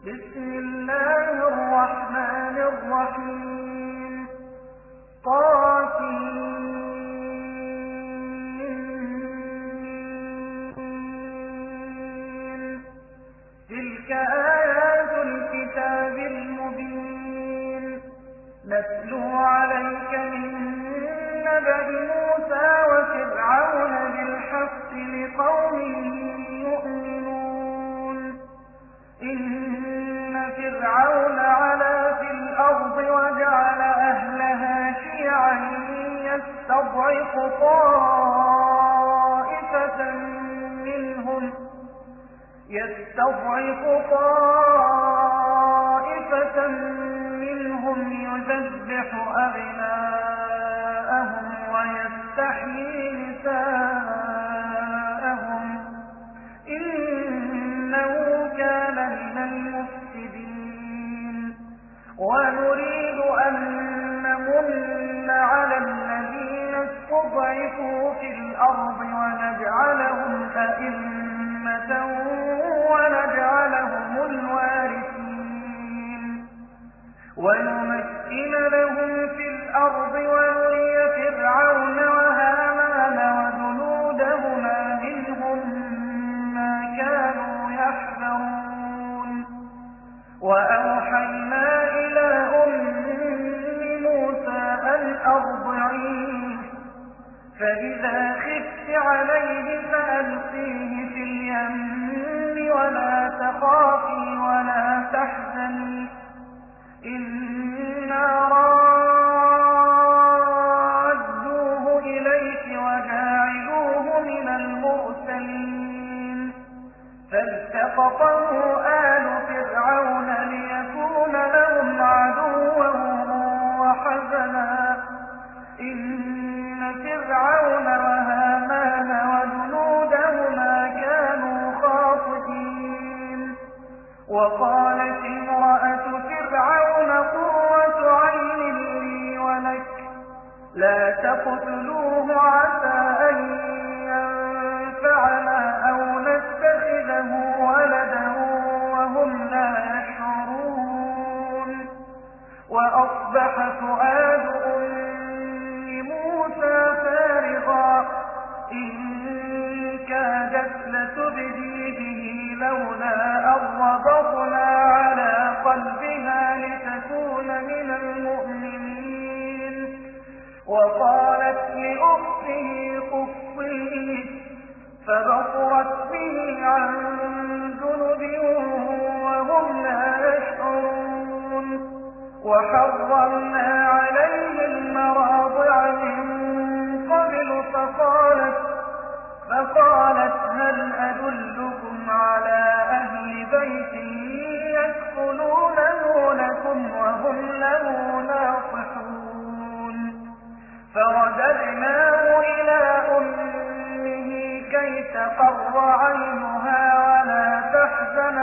بسم الله الرحمن الرحيم تلك آيات الكتاب المبين نتلو عليك من نبأ موسى وفرعون بالحق لقوم يؤمنون إن فرعون علا في الأرض وجعل أهلها شيعا يستضعف طائفة منهم يذبح أبناءهم ويستحيي نساءهم إنه كان من المفسدين ونريد أن نمن على الذين استضعفوا في الأرض ونجعلهم أئمة ونجعلهم الوارثين ونمكن لهم في الأرض ونري فرعون وهامان وجنودهما منهم ما كانوا يحذرون وأوحينا إلى أم موسى أن أرضعيه فإذا خفت عليه فألقيه في اليم ولا تخافي ولا تحزني إنا رادوه إليك وجاعلوه من المرسلين فالتقطه آل فرعون ليكون لهم عدوا وحزنا إن فرعون وهامان وجنودهما كانوا خاطئين وقالت امرأة فرعون قرة عين لي ولك لا تقتلوه عسى أن ينفعنا أو نتخذه ولدا وهم لا يشعرون وأصبح فؤاد موسى فارغا إن كادت لتبدي به لولا أن ربطنا على قلبها لتكون من المؤمنين وقالت لأخته قصيه فبصرت به عن جنب وهم لا يشعرون وحرمنا عليه المراضع من قبل فقالت هل أدلكم على أهل بيت يكفلونه لكم وهم له ناصحون فرددناه إلى أمه كي تقر عينها ولا تحزن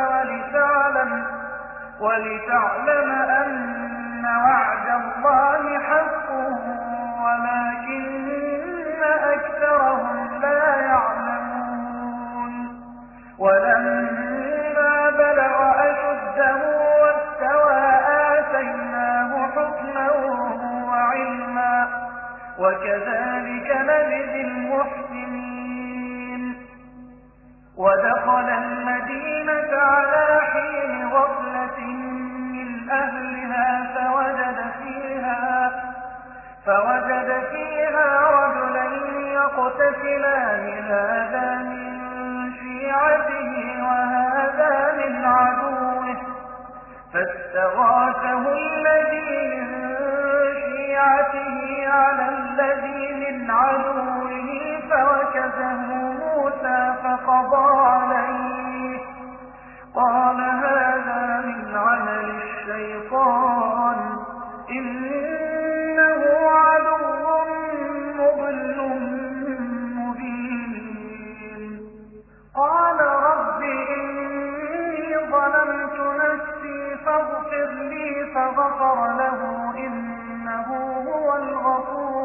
ولتعلم أن وعد الله حق ولكن أكثرهم لا يعلمون ولما بلغ أشده واستوى آتيناه حكما وعلما وكذلك نجزي المحسنين ودخل المدينة على حين غفلة من أهلها فوجد فيها رجلين يقتتلان هذا من شيعته وهذا من عدوه فاستغاثه الذي من شيعته على الذي من عدوه فوكزه موسى فقضى عليه قال هذا من عمل الشيطان إنه عدو مضل مبين قال رب إني ظلمت نفسي فاغفر لي فغفر له إنه هو الغفور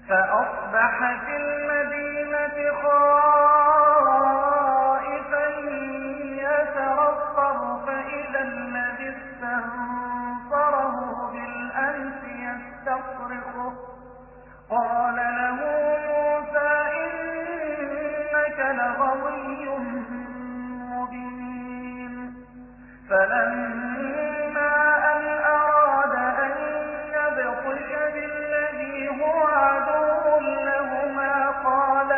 فأصبح في المدينة خائفا يترقب فإذا الذي استنصره بالأمس يستصرخه قال له موسى إنك لغوي مبين فلما أن أراد أن يبطش بالذي هو عدو لهما قال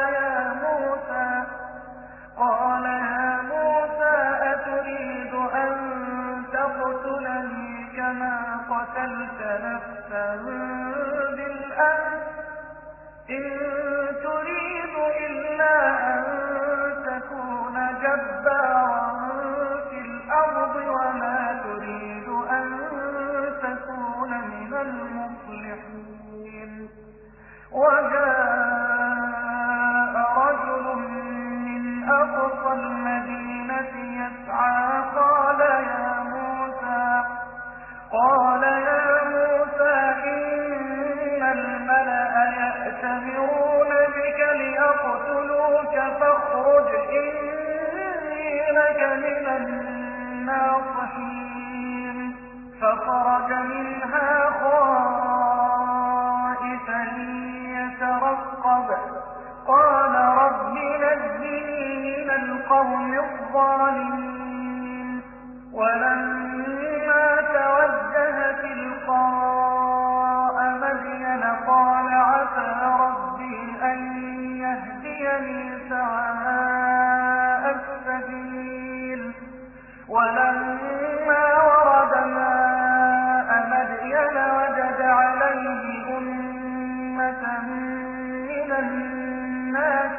يا موسى أتريد أن تقتلني كما قتلت نفسا بالأمس إن تريد إلا أن تكون جبارا في الأرض وما تريد أن تكون من المصلحين وجاء رجل من أقصى المدينة يسعى قال يا موسى إن الملأ يأتمرون بك ليقتلوك فاخرج إني لك من الناصحين فخرج منها خائفا يترقب قال رب نجني من القوم الظالمين ولما توجه تلقاء مدين قال عسى ربي أن يهديني سواء السبيل ولما ورد ماء مدين وجد عليه أمة من الناس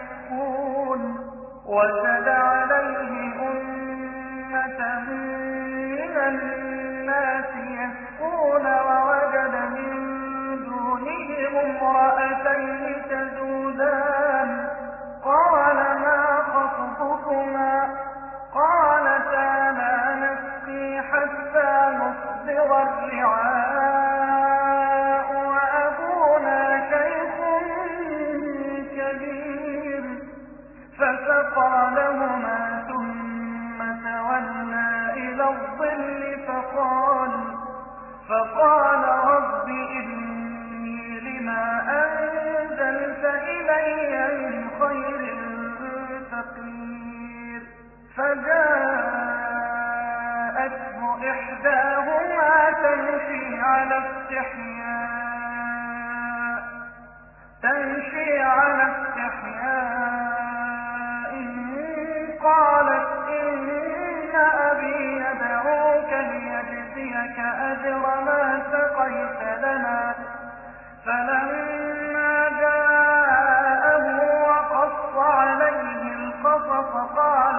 يسكون ووجد من دونهم امرأتين تذودان قال ما خطبكما قالتا لا نسقي حتى نصدر الرعاء وأبونا شيخ كبير فسقى لهما ثم تولى إلى الظل فقال رب إني لما أنزلت إلي من خير فقير فجاءته إحداهما تمشي على استحياء قالت إن أبي يدعوك ليجزيك أجر ما سقيت لنا فلما جاءه وقص عليه القصص قال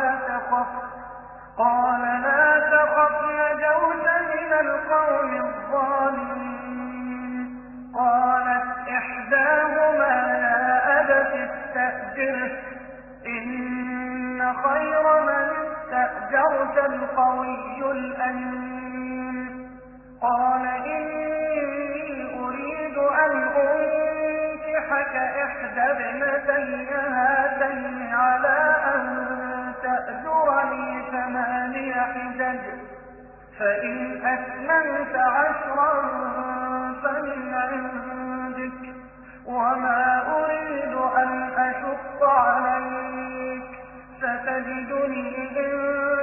لا تخف نجوت من القوم الظالمين قالت إحداهما يا أبت استأجره إن خير من استأجرت القوي الأمين قال إني أريد أن أنكحك إحدى ابنتي هاتين على أن تأجرني 8 حجج فإن أتممت 10 فمن عندك وما أريد أن أشق عليك ستجدني إن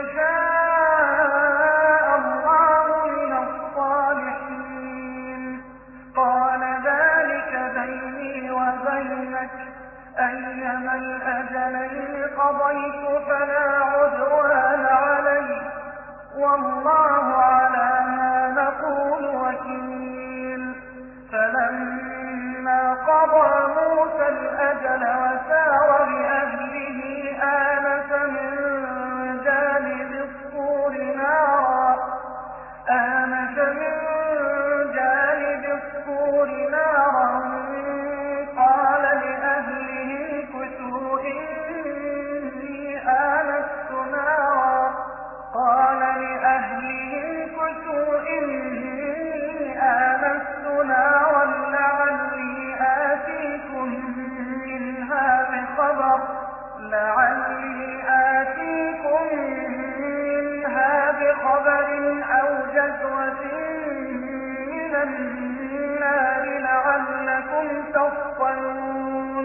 شاء الله من الصالحين قال ذلك بيني وبينك أيما الأجلين قضيت فلا عدوان علي والله على ما نقول وكيل فلما قضى موسى الأجل وسار بأهله آنس من جانب الطور نارا قال لأهله امكثوا إني آنست لعلي آتيكم منها بخبر أو جذوة من النار لعلكم تصطلون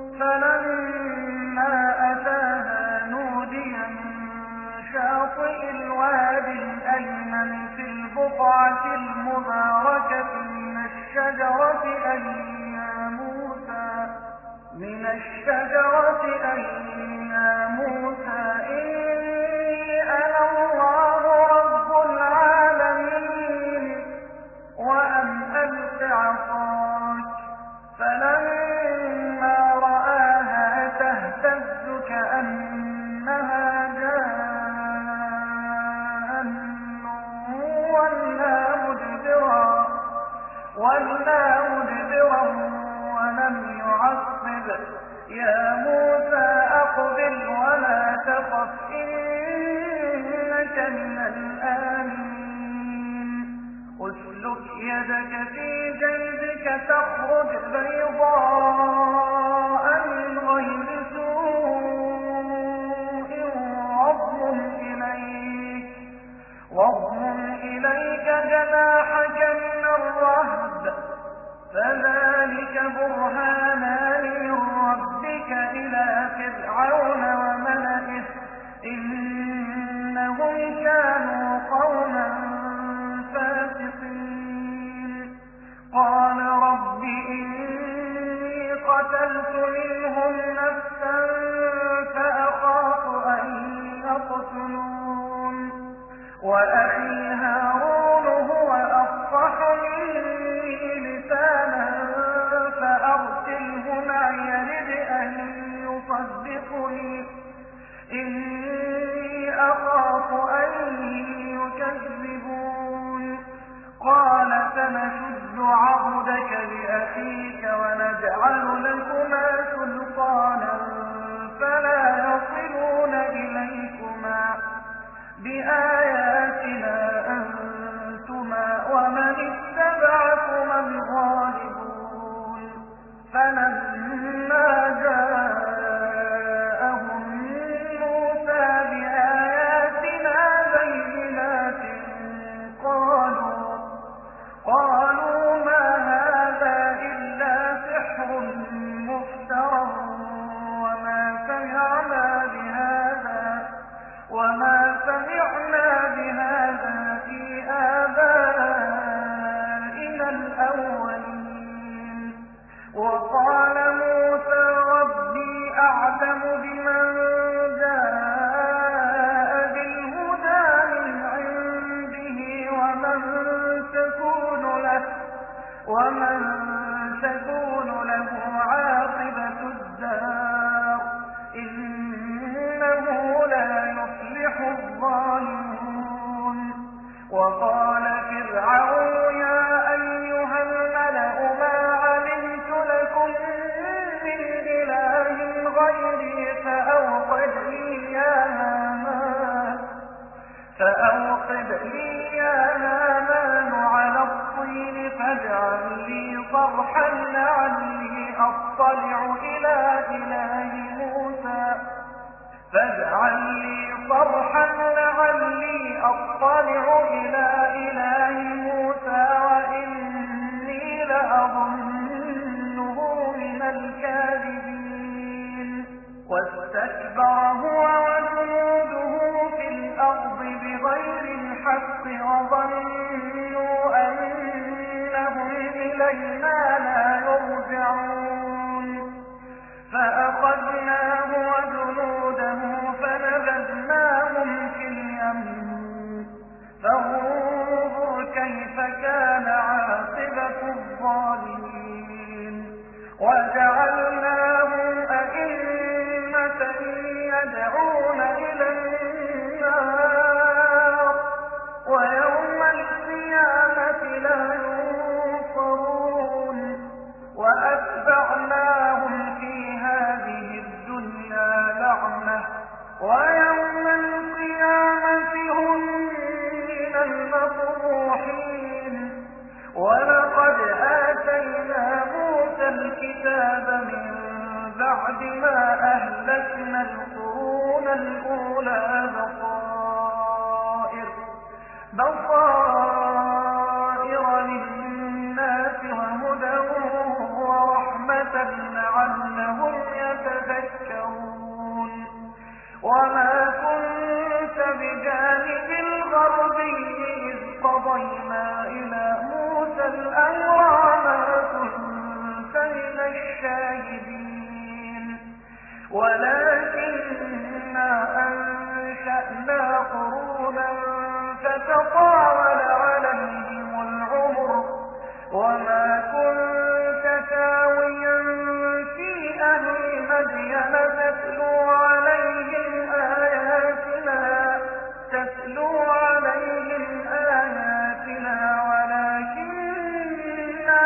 فلما أتاها نودي من شاطئ الوادي الأيمن في البقعة المباركة من الشجرة أن يا موسى إني أنا الله رب العالمين وأن ألق عصاك فلما رآها تهتز كأنها جان وَلَّى مُدْبِرًا وَلَمْ يُعَقِّبْ يَا مُوسَى أَقْبِلْ وَلَا تَخَفْ إِنَّكَ مِنَ الْآمِنِينَ أُسْلُكْ يَدَكَ فِي جَيْبِكَ تَخْرُجْ بَيْضَاءَ مِنْ غَيْرِ سُوءٍ واضمم إليك جناحك من الرهب فذلك برهانان من ربك إلى فرعون وملئه إنهم كانوا قوما فاسقين قال رب إني قتلت منهم نفسا فأخاف أن يقتلون وأخي هارون هو أفصح مني لسانا فأرسله معي يرد أن يصدقني إني أخاف أن يكذبون قال سنشد عضدك بأخيك ونجعل لكما سلطانا فلا يصلون إليكما بآياتنا أنتما ومن اتبعكما الغالبون فلما جاءهم موسى بآياتنا بينات قالوا ما هذا إلا سحر مفترى وما سمعنا بهذا في آبائنا الأولين وقال موسى ربي أعلم بمن جاء بالهدى من عنده ومن تكون له عاقبة الدار إنه لا يفلح الظالمون وقال فرعون يا أيها الملأ ما علمت لكم من إله غيري فأوقد لي يا هامان على الطين فاجعل لي صرحا لعلي أطلع إلى إله موسى وإني لأظنه من الكاذبين واستكبر هو وجنوده في الأرض بغير الحق وظنوا أنهم إلينا لا يرجعون فأخذناه وجنوده فنبذناهم في اليم فانظر كيف كان عاقبة الظالمين وجعلناهم أئمة يدعون إلى النار ويوم القيامة لا ينصرون وأتبعناهم في هذه الدنيا لعنة ويوم القيامة هم من المقبوحين ولقد آتينا موسى الكتاب من بعد ما أهلكنا الأولى بصائر للناس وهدى ورحمة لعلهم يتذكرون وما كنت بجانب الغربي إذ قضينا إلى موسى الأمر وما كنت من الشاهدين ولكننا أنشأنا قرونا فتطاول عليهم العمر وما كنت ساويا في أهل مدين تتلو عليهم آياتنا ولكننا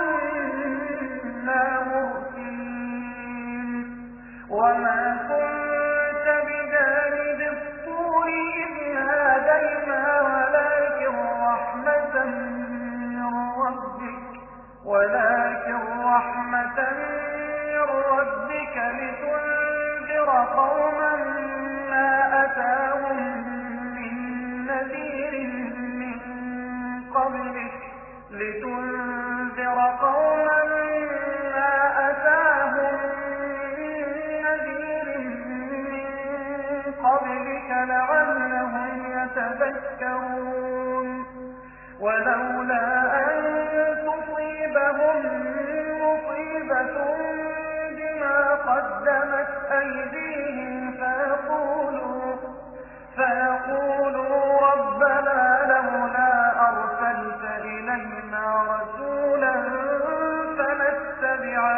كنا مرسلين وما كنت بجانب الطور إذ نادينا ولكن رحمة من ربك لتنذر قوما ما أتاهم من نذير من قبلك لعلهم يتذكرون ولولا أن تصيبهم مصيبة بما قدمت أيديهم فيقولوا ربنا لولا أرسلت إلينا رسولا فنتبع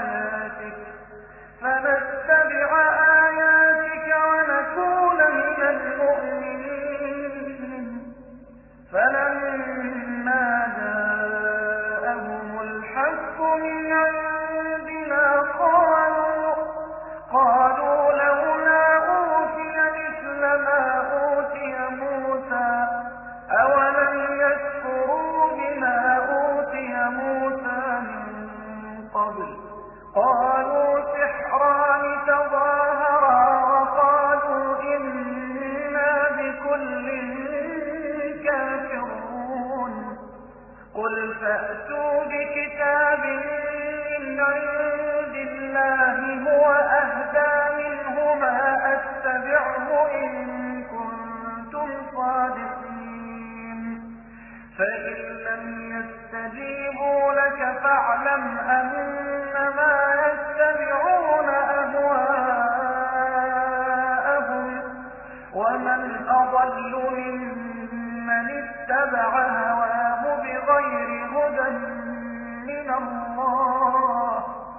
آياتك ونكون من المؤمنين فلما جاءهم الحق من عندنا قالوا لولا أوتي مثل ما أوتي موسى أولم يكفروا بما أوتي موسى من قبل قالوا سحران تظاهرا وقالوا إنا بكل كافرون قل فأتوا بكتاب من عند الله هو أهدى منهما أتبعه إن كنتم صادقين فإن لم يستجيبوا لك فاعلم أنما يتبعون أهواءهم ومن أضل ممن اتبع هواه بغير هدى من الله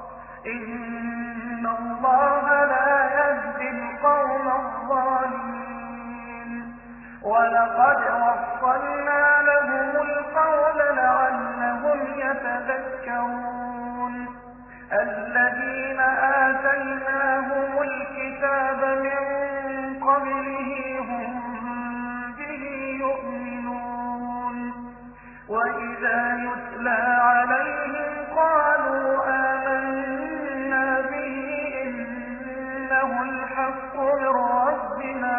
إن الله لا يهدي القوم الظالمين ولقد وصلنا لهم القول لعلهم يتذكرون الذين آتيناهم الكتاب من قبله هم به يؤمنون وإذا يتلى عليهم قالوا آمنا به إنه الحق من ربنا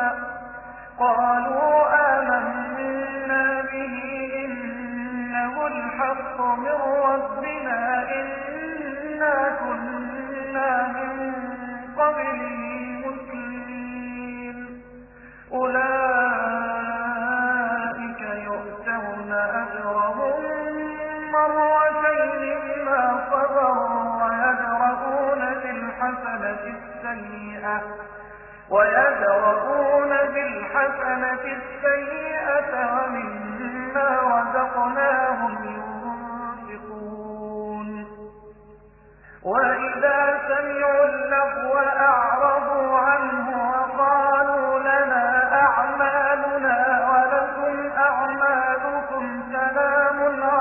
إنا كنا من قبله مسلمين أولئك يؤتون أجرهم مرتين بما صبروا ويدرؤون بالحسنة السيئة ومما رزقناهم ينفقون وإذا سمعوا اللغو أعرضوا عنه وقالوا لنا أعمالنا ولكم أعمالكم سلام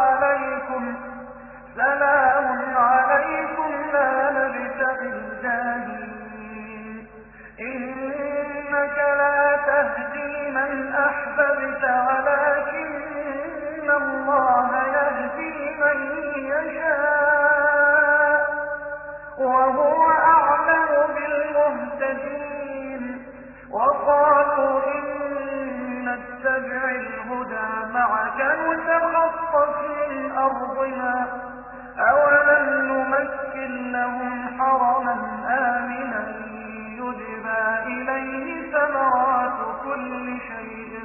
عليكم لا نبتغي الجاهلين إنك لا تهدي من أحببت ولكن الله يهدي من يشاء وهو أعلم بالمهتدين يتخطف من أرضنا أولم نمكن لهم حرما آمنا يجبى إليه ثمرات كل شيء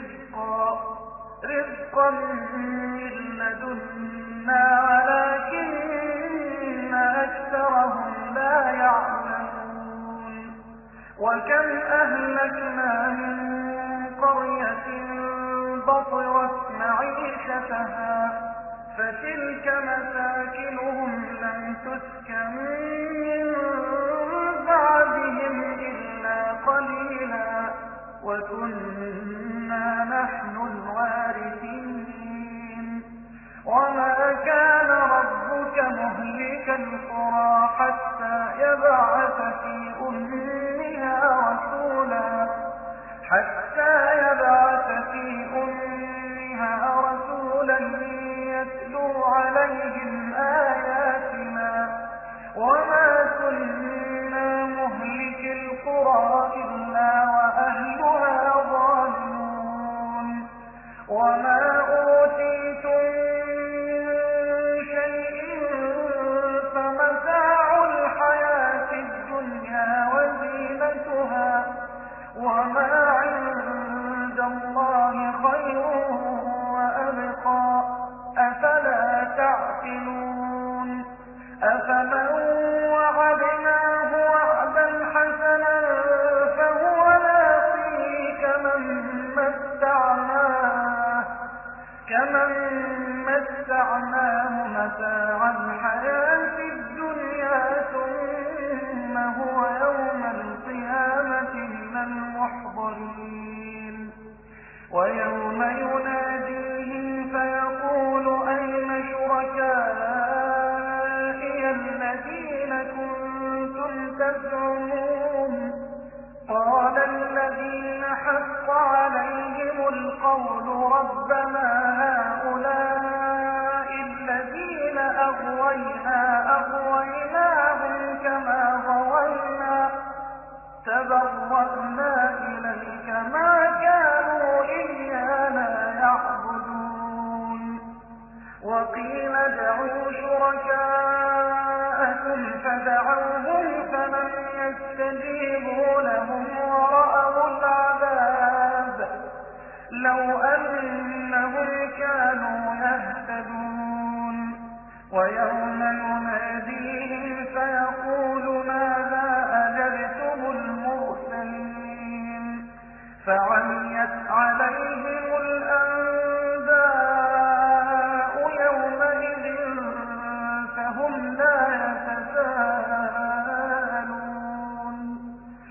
رزقا من لدنا ولكن أكثرهم لا يعلمون وكم أهلكنا من قرية بطرت معيشتها فتلك مساكنهم لم تسكن من بعدهم إلا قليلا وكنا نحن الوارثين وما كان ربك مهلك القرى حتى يبعث في أمها رسولا يتلو عليهم آياتنا وما كنا مهلك القرى إلا وأهلها ظالمون وما أوتيتم من شيء فمتاع الحياة الدنيا وزينتها وما عند الله خير وأبقى أفلا تعقلون أفمن وعدناه وعدا حسنا فهو لاقيه كمن متعناه متاع الحياة الدنيا ثم هو يوم القيامة من المحضرين ويوم يناديهم فيقول أين شركائي الذين كنتم تزعمون قال الذين حق عليهم القول ربنا هؤلاء الذين أغويناهم كما غوينا تبرأنا إليك ما كانوا إيانا يعبدون وقيل ادعوا شركاءكم فدعوهم فلم يستجيبوا لهم ورأوا العذاب لو أنهم كانوا يهتدون ويوم يناديهم فيقول ماذا أجبتم المرسلين فعميت عليهم الأنباء يومئذ فهم لا يتساءلون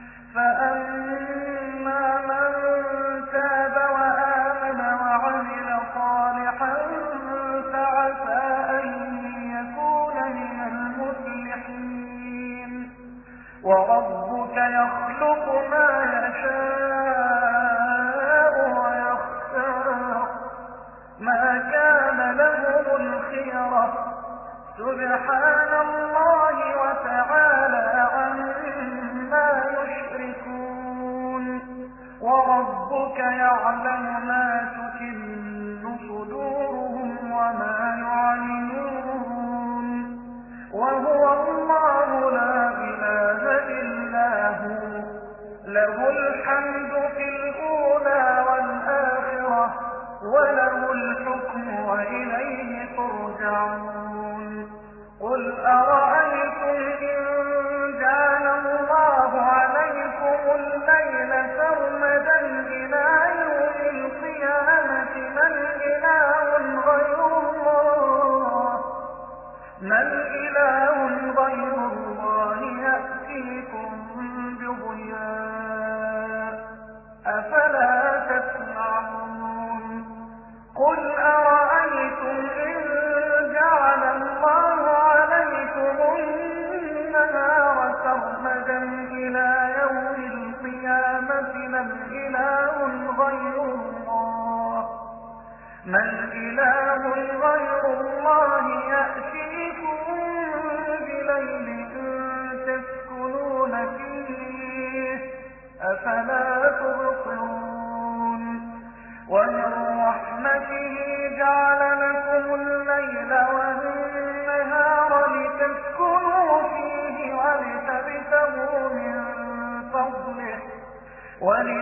فأما من تاب وآمن وعمل صالحا فعسى أن يكون من المفلحين وربك يخلق ما يشاء ويختار ما كان لهم الخيرة سبحان الله وتعالى عما يشركون وربك يعلم ما تكن صدورهم وما يعلنون وهو الله لا إله إلا هو له الحمد في الأولى والآخرة وله الحكم وإليه ترجعون قل أرأيتم إن جعل الله عليكم الليل سرمدا إلى يوم القيامة من إله غير الله يأتيكم بضياء أفلا تسمعون قل أرأيتم إن جعل الله عليكم النهار سرمدا إلى يوم القيامة من إله غير الله يأتيكم بليل تسكنون فيه أفلا تبصرون ومن رحمته جعل لكم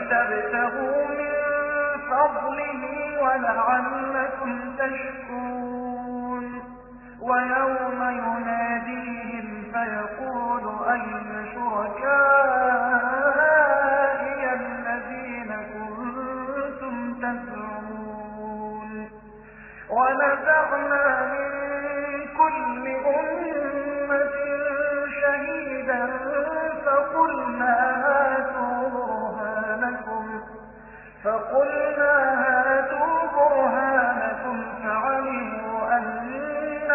ولتبتغوا من فضله ولعلكم تشكرون ويوم يناديهم فيقول أين شركائي الذين كنتم تزعمون ونزعنا من كل أمة شهيدا فقلنا هاتوا برهانكم فعلموا أن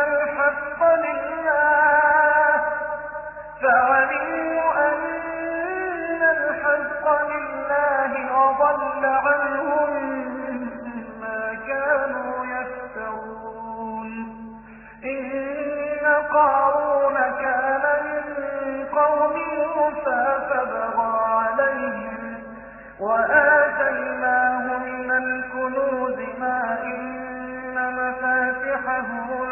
الحق لله وضل عنهم ما كانوا يفترون إن قارون كان من قوم موسى فبغى عليهم وآتيناه من الكنوز ما إن مفاتحه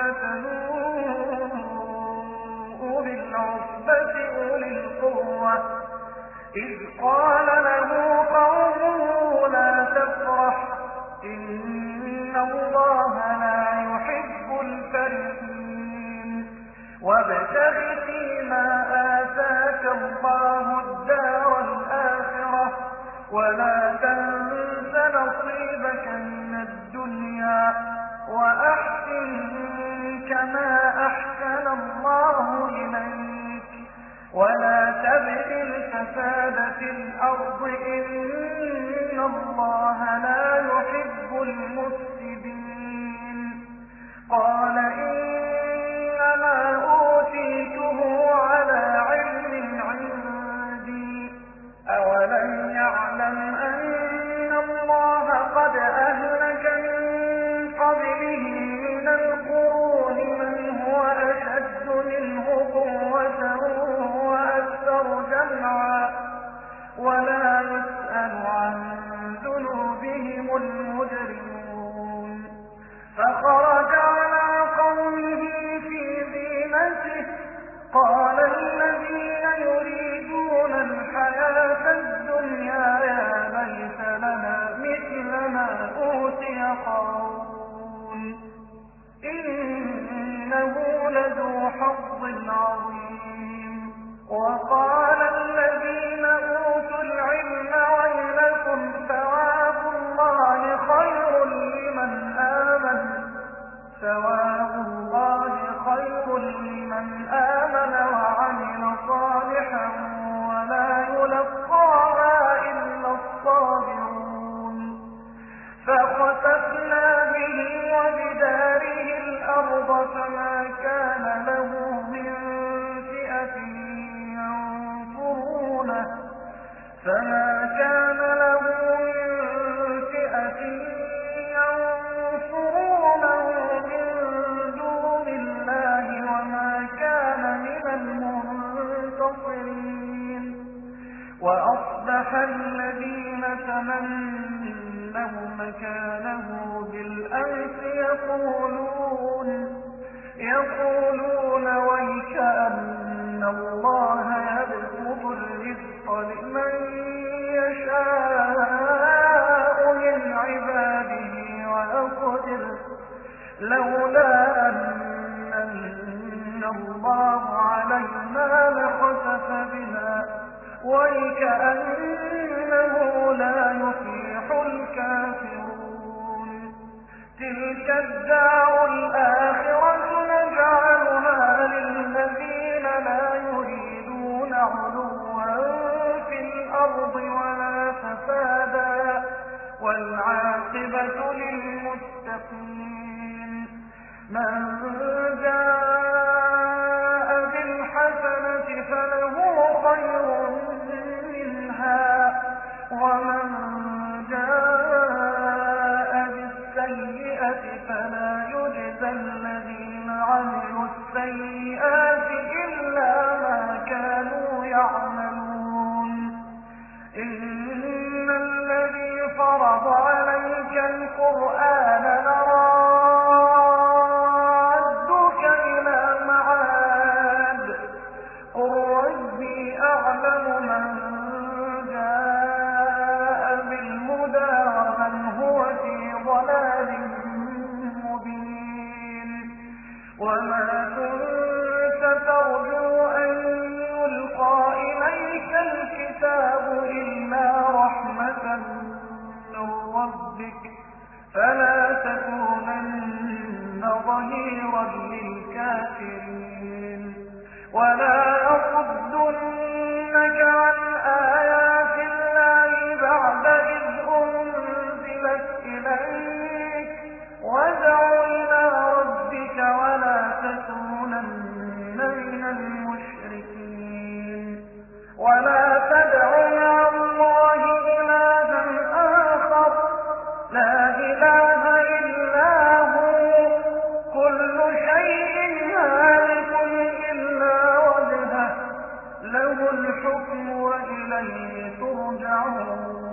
لتنوء بالعصبة أولي القوة إذ قال له قومه لا تفرح إن الله لا يحب الفرحين وابتغ فيما آتاك الله الدار الآخرة ولا تنس نصيبك من الدنيا وأحسن كما أحسن الله إليك ولا تبغ الفساد في الأرض إن الله لا يحب المفسدين قال إنما أوتيته على علم عندي أولم يعلم أن الله قد أهلك من قبله من القرون من هو أشد منه قوة وأكثر جمعا ولا يسأل عن ذنوبهم المجرمون فخرج على قومه في زينته قال الذين يريدون الحياة الدنيا يا ليت لنا مثل ما أوتي قارون إنه لذو حظ عظيم وقال الذين أوتوا العلم ويلكم ثواب الله خير لمن آمن وعمل صالحا ولا يلقاها إلا الصابرون فخسفنا به وبداره الأرض فما كان له من فئة ينصرونه من دون الله وما كان من المنتصرين وأصبح الذين تمنوا مكانه بالأمس يقولون ويكأن الله يبسط الرزق لمن يشاء من عباده ويقدر لولا أن الله علينا لخسف بنا ويكأنه لا يفلح الكافرون تلك الدار الآخرة نجعلها للذين لا يريدون علوا في الأرض ولا فسادا والعاقبة للمتقين من جاء بالحسنة فله خير منها ومن جاء بالسيئة فلا يجزى الذين عملوا السيئات إلا ما كانوا يعملون إن الذي فرض عليك القرآن لرادك إلى معاد قل ربي أعلم من جاء ظهيرا للكافرين ولا يصدنك عن آيات الله بعد إذ أنزلت إليك وادع إلى ربك ولا تكونن من المشركين ولا تدع مع الله إلها آخر لا إله إلا هو كل شيء هالك إلا وجهه له الحكم وإليه ترجعون